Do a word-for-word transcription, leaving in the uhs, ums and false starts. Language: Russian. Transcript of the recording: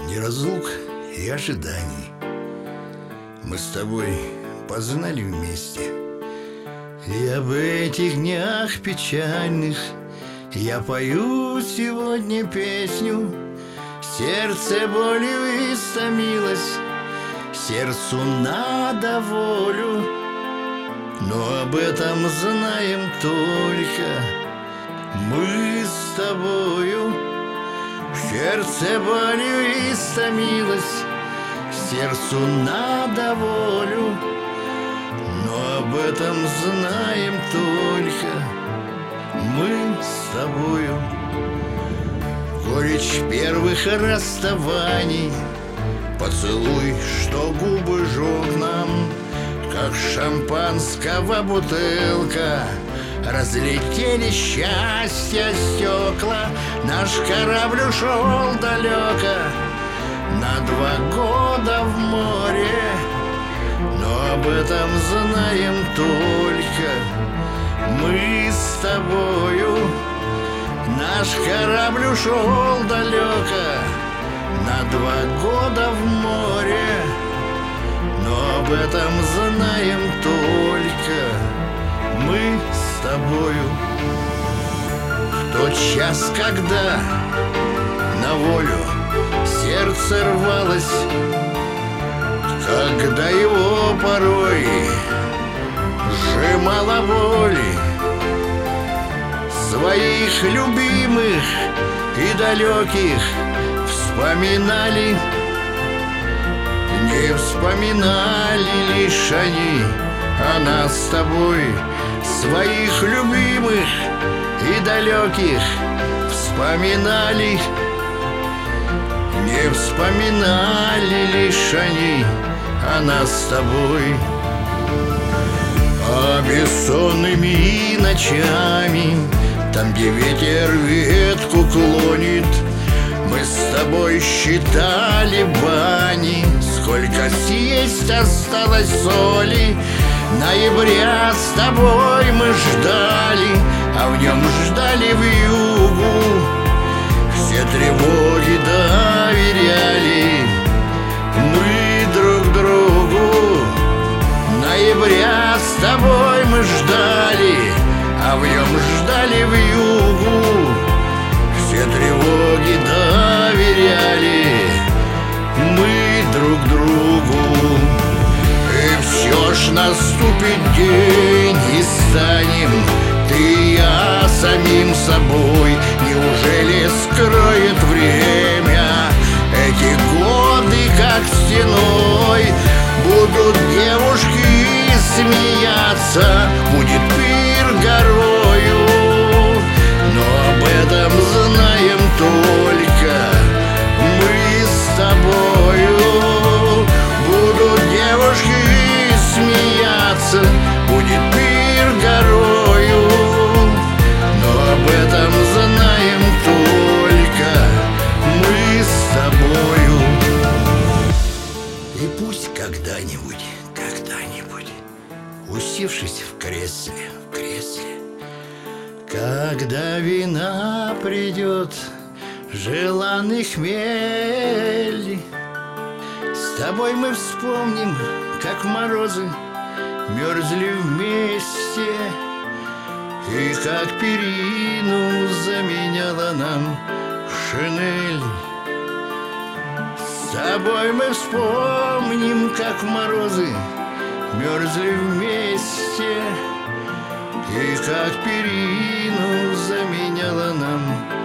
Ни разлук и ожиданий мы с тобой познали вместе. И об этих днях печальных я пою сегодня песню. Сердце болью истомилось, сердцу надо волю, но об этом знаем только мы с тобою. Сердце болью истомилось, сердцу надо волю, но об этом знаем только мы с тобою. Горечь первых расставаний, поцелуй, что губы жег нам, как шампанского бутылка. Разлетели счастья стекла, наш корабль ушел далеко на два года в море, но об этом знаем только мы с тобою. Наш корабль ушел далеко на два года в море, но об этом знаем только мы с тобою. В тот час, когда на волю сердце рвалось, когда его порой сжимала боль, своих любимых и далеких вспоминали, не вспоминали лишь они о нас с тобой. Своих любимых и далеких вспоминали, не вспоминали лишь они о нас с тобой. А бессонными ночами, там, где ветер ветку клонит, мы с тобой считали бани, сколько съесть осталось соли. Ноября с тобой мы ждали, а в нем ждали вьюгу. Все тревоги доверяли мы друг другу. Ноября с тобой мы ждали, а в нем ждали вьюгу. Все тревоги доверяли мы друг другу. И все ж наступит день, и станем ты и я самим собой. Неужели скроет время эти годы, как стеной? Будут девушки смеяться, будет пир горою, но об этом знаем только мы с тобою. Будут девушки смеяться, будет пир горою, но об этом знаем только мы с тобою. И пусть когда-нибудь, когда-нибудь, усевшись в кресле, в кресле, когда вина придет, желанный хмель, с тобой мы вспомним, как морозы мерзли вместе, и как перину заменяла нам шинель. С тобой мы вспомним, как морозы мерзли вместе, и как перину заменяла нам